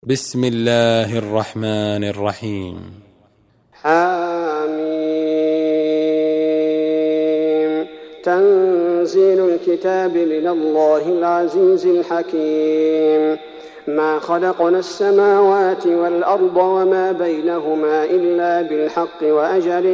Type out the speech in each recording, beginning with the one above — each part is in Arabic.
بسم الله الرحمن الرحيم. حميم. تنزيل الكتاب من الله العزيز الحكيم. ما خلقنا السماوات والأرض وما بينهما إلا بالحق وأجل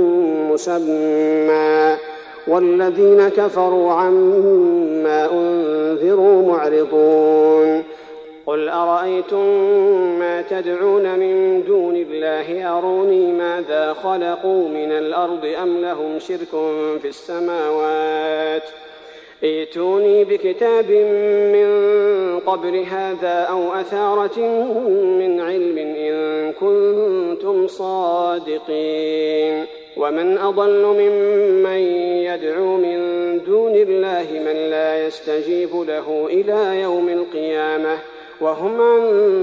مسمى، والذين كفروا عما أنذروا معرضون. قل أرأيتم ما تدعون من دون الله أروني ماذا خلقوا من الأرض أم لهم شرك في السماوات، ائتوني بكتاب من قبل هذا أو أثارة من علم إن كنتم صادقين. ومن أضل ممن يدعو من دون الله من لا يستجيب له إلى يوم القيامة وهم عن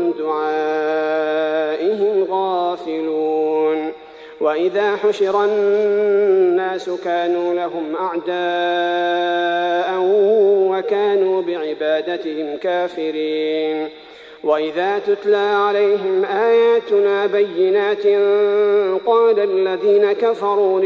دعائهم غافلون. وإذا حشر الناس كانوا لهم أعداء وكانوا بعبادتهم كافرين. وإذا تتلى عليهم آياتنا بينات قال الذين كفروا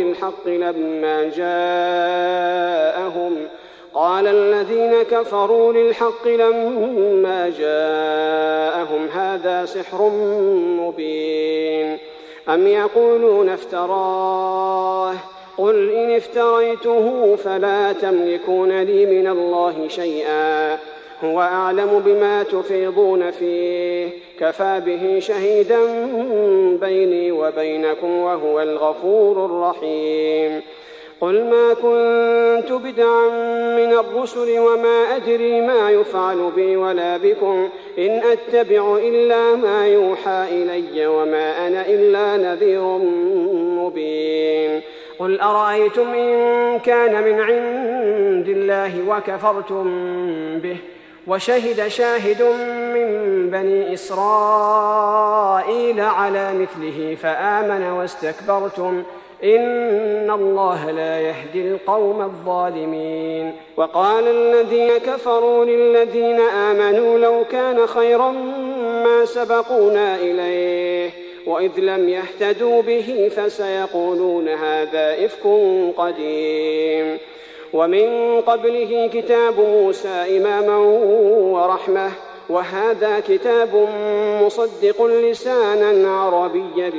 للحق لما جاءهم هذا سحر مبين. أم يقولون افتراه، قل إن افتريته فلا تملكون لي من الله شيئا، هو أعلم بما تفيضون فيه، كفى به شهيدا بيني وبينكم وهو الغفور الرحيم. قل ما كنت بدعا من الرسل وما أدري ما يفعل بي ولا بكم، إن أتبع إلا ما يوحى إلي وما أنا إلا نذير مبين. قل أرأيتم إن كان من عند الله وكفرتم به وشهد شاهد من بني إسرائيل على مثله فآمن واستكبرتم إن الله لا يهدي القوم الظالمين. وقال الذين كفروا للذين آمنوا لو كان خيرا ما سبقونا إليه، وإذ لم يهتدوا به فسيقولون هذا إفك قديم. ومن قبله كتاب موسى إماما ورحمة، وهذا كتاب مصدق لسانا عربيا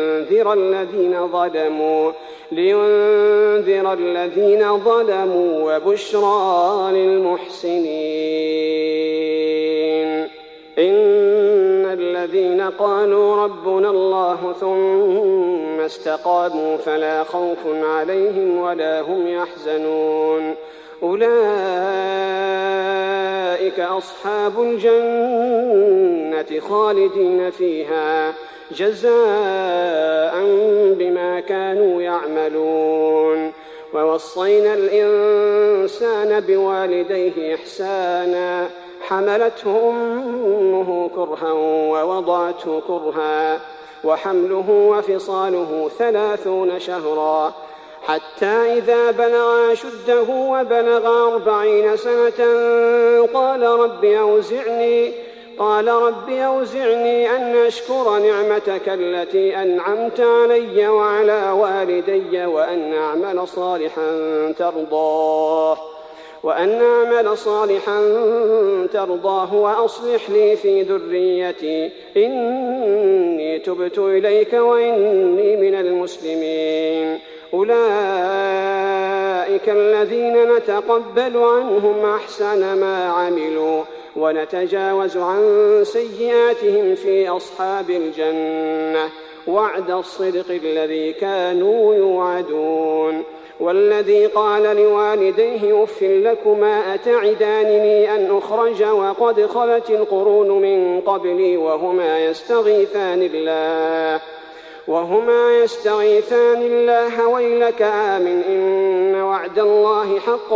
لينذر الذين ظلموا وبشرى للمحسنين. إن الذين قالوا ربنا الله ثم استقاموا فلا خوف عليهم ولا هم يحزنون، أولئك أصحاب الجنة خالدين فيها جزاء بما كانوا يعملون. ووصينا الإنسان بوالديه إحسانا، حملته أمه كرها ووضعته كرها، وحمله وفصاله 30 شهرا، حتى إذا بلغ أشده وبلغ 40 سنة قال رب أوزعني أن أشكر نعمتك التي أنعمت علي وعلى والدي وأن أعمل صالحا ترضاه وأصلح لي في ذريتي إني تبت إليك وإني من المسلمين. أولئك الذين نتقبل عنهم أحسن ما عملوا ونتجاوز عن سيئاتهم في أصحاب الجنة، وعد الصدق الذي كانوا يوعدون. والذي قال لوالديه أف لكما أتعدانني أن أخرج وقد خلت القرون من قبلي وهما يستغيثان الله ويلك آمن إن وعد الله حق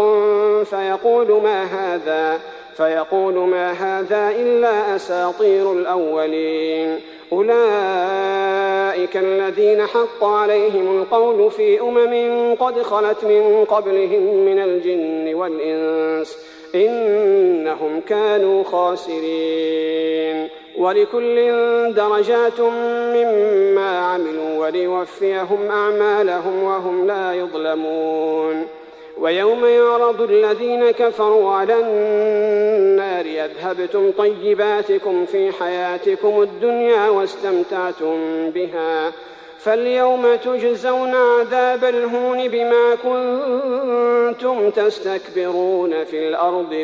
فيقول ما هذا إلا أساطير الأولين. أولئك الذين حق عليهم القول في قد خلت من قبلهم من الجن والإنس إنهم كانوا خاسرين. ولكل درجات مما عملوا وليوفيهم أعمالهم وهم لا يظلمون. ويوم يعرض الذين كفروا على النار أذهبتم طيباتكم في حياتكم الدنيا واستمتعتم بها فاليوم تجزون عذاب الهون بما كنتم تستكبرون في الأرض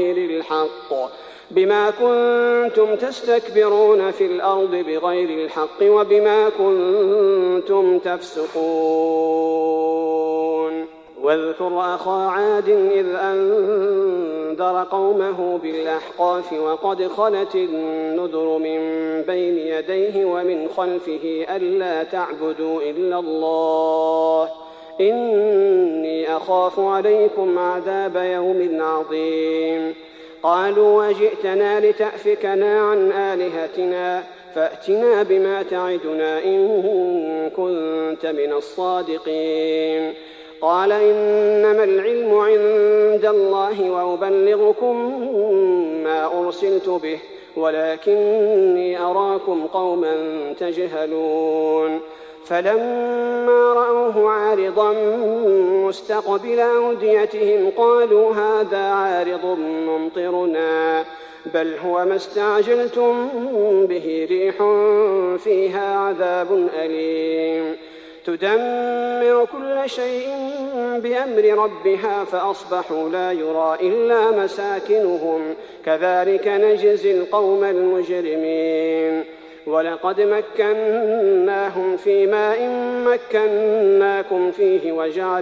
بغير الحق وبما كنتم تفسقون. واذكر أخا عاد إذ أنذر قومه بالأحقاف وقد خلت النذر من بين يديه ومن خلفه ألا تعبدوا إلا الله إني أخاف عليكم عذاب يوم عظيم. قالوا وجئتنا لتأفكنا عن آلهتنا فأتنا بما تعدنا إن كنت من الصادقين. قال إنما العلم عند الله وأبلغكم ما أرسلت به ولكني أراكم قوما تجهلون. فلما رأوه عارضا مستقبل أوديتهم قالوا هذا عارض ممطرنا بل هو ما استعجلتم به ريح فيها عذاب أليم تدمر كل شيء بأمر ربها فأصبحوا لا يرى إلا مساكنهم كذلك نجزي القوم المجرمين. ولقد مكناهم في ماء مكناكم فيه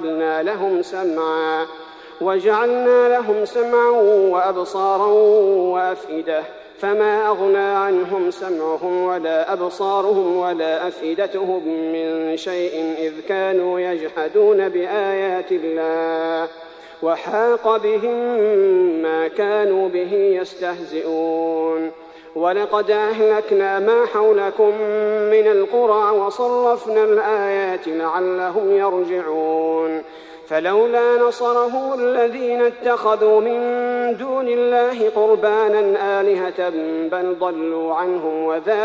وجعلنا لهم سمعا وأبصارا وأفئدة فما أغنى عنهم سمعهم ولا أبصارهم ولا أفئدتهم من شيء إذ كانوا يجحدون بآيات الله وحاق بهم ما كانوا به يستهزئون. ولقد أهلكنا ما حولكم من القرى وصرفنا الآيات لعلهم يرجعون. فلولا نصرهم الذين اتخذوا من دون الله قربانا آلهة بل ضلوا عنهم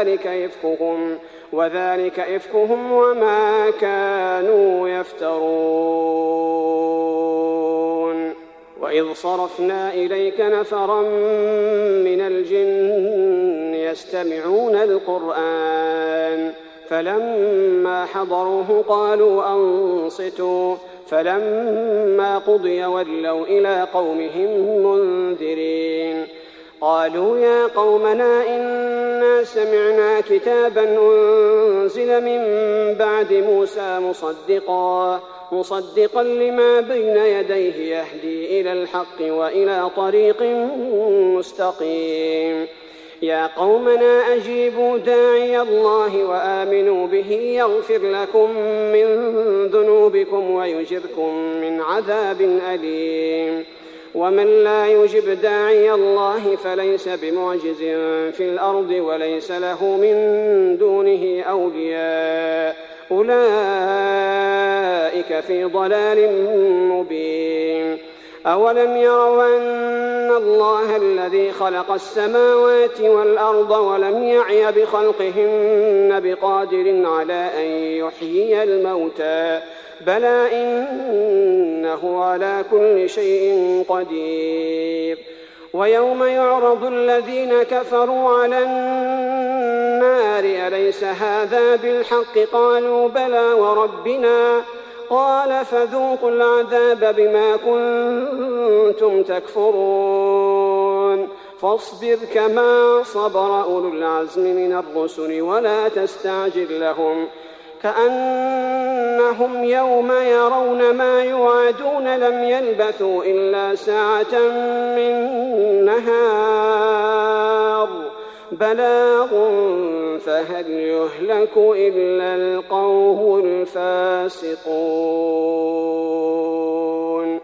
وذلك إفكهم وما كانوا يفترون. وإذ صرفنا إليك نفرا من الجن يستمعون القرآن فلما حضروه قالوا أنصتوا فلما قضي ولوا إلى قومهم منذرين. قالوا يا قومنا إنا سمعنا كتابا أنزل من بعد موسى مصدقا لما بين يديه يهدي إلى الحق وإلى طريق مستقيم. يا قومنا أجيبوا داعي الله وآمنوا به يغفر لكم من ذنوبكم ويجركم من عذاب أليم. ومن لا يجب داعي الله فليس بمعجز في الأرض وليس له من دونه أولياء أولئك في ضلال مبين. أولم يروا أن الله الذي خلق السماوات والأرض ولم يعي بخلقهن بقادر على أن يحيي الموتى بلى إنه على كل شيء قدير. ويوم يعرض الذين كفروا على النار أليس هذا بالحق قالوا بلى وربنا قال فذوقوا العذاب بما كنتم تكفرون. فاصبر كما صبر أولو العزم من الرسل ولا تستعجل لهم كأنهم يوم يرون ما يوعدون لم يلبثوا إلا ساعة من نهار بلاغ فهل يهلك إلا القوم الفاسقون.